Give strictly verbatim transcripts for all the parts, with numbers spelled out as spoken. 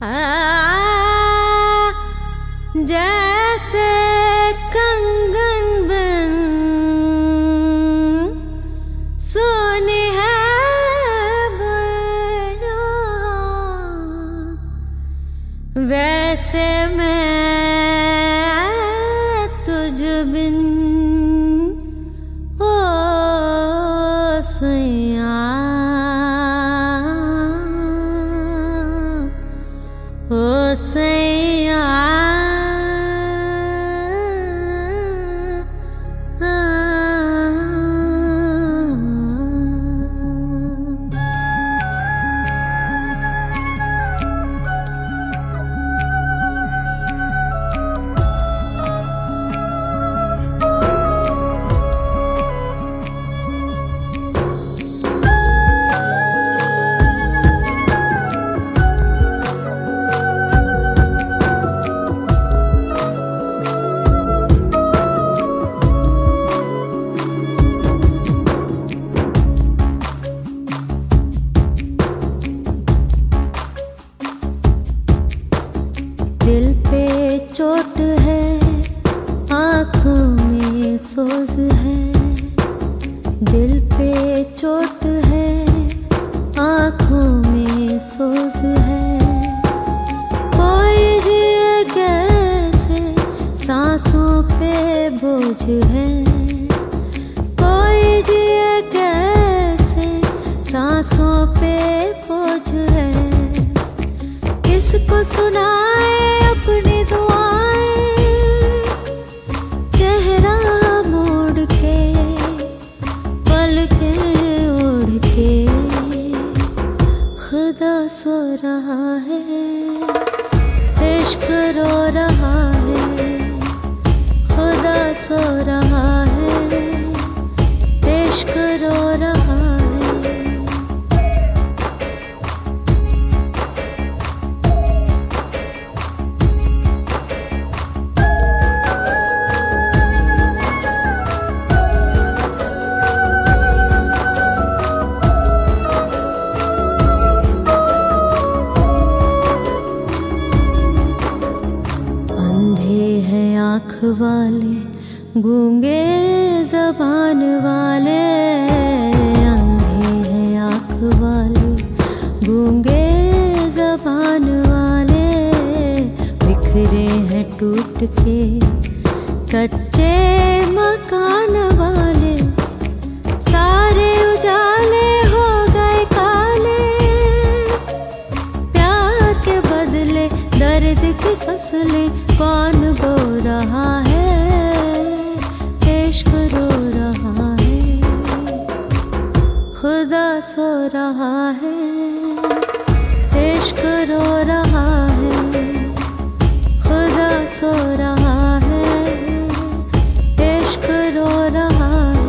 जैसे कंगन बन सोने है बना, वैसे मैं तुझ बिन ओ सैया ओ सैया दिल पे चोट है, आँखों में सोज है। दिल पे चोट है, आँखों में सोज है। कोई जिए कैसे, सांसों पे बोझ है। कोई जिए कैसे, सांसों पे बोझ है। किसको सुनाए अपनी दुआएं, चेहरा मोड़ के पलकें ओढ़ के। खुदा सो रहा है, इश्क रो रहा है। खुदा सो रहा है, इश्क रो रहा है। आँख वाले, गूंगे ज़बान वाले। अंधे हैं आँख वाले, गूंगे ज़बान वाले। बिखरे हैं टूट के कच्चे मकान वाले। सारे उजाले हो गए काले, प्यार के बदले दर्द की फसलें कौन बो रहा है। इश्क रो रहा है, खुदा सो रहा है। इश्क रो रहा है, खुदा सो रहा है। इश्क रो रहा है।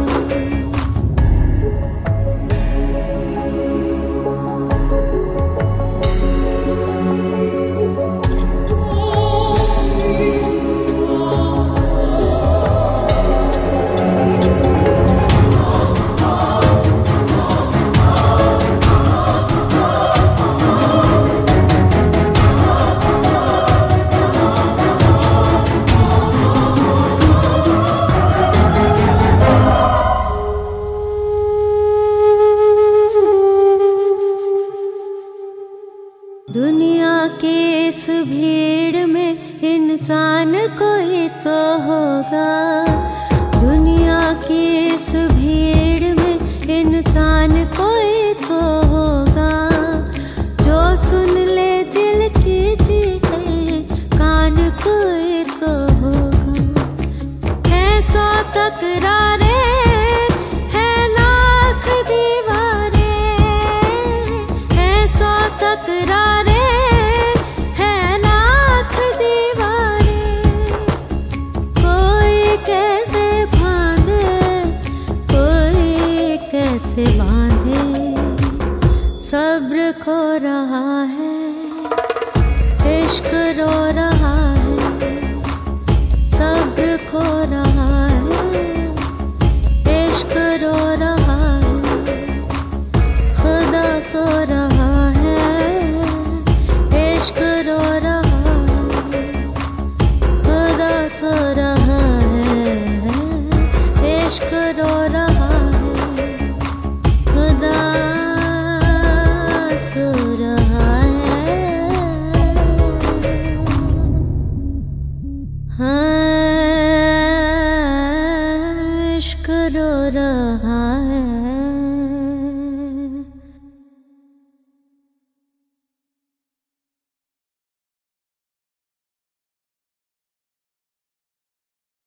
दुनिया की इस भीड़ में इंसान कोई तो होगा। दुनिया की इस भीड़ में इंसान कोई तो होगा। जो सुन ले दिल की चीखें, कान कोई तो होगा। है सौ तकरारें, है लाख दीवारें। है सौ तकरारें, सब्र खो रहा है, इश्क रो रहा है। सब्र खो रहा है, इश्क रो रहा है। खुदा सो रहा है, इश्क रो रहा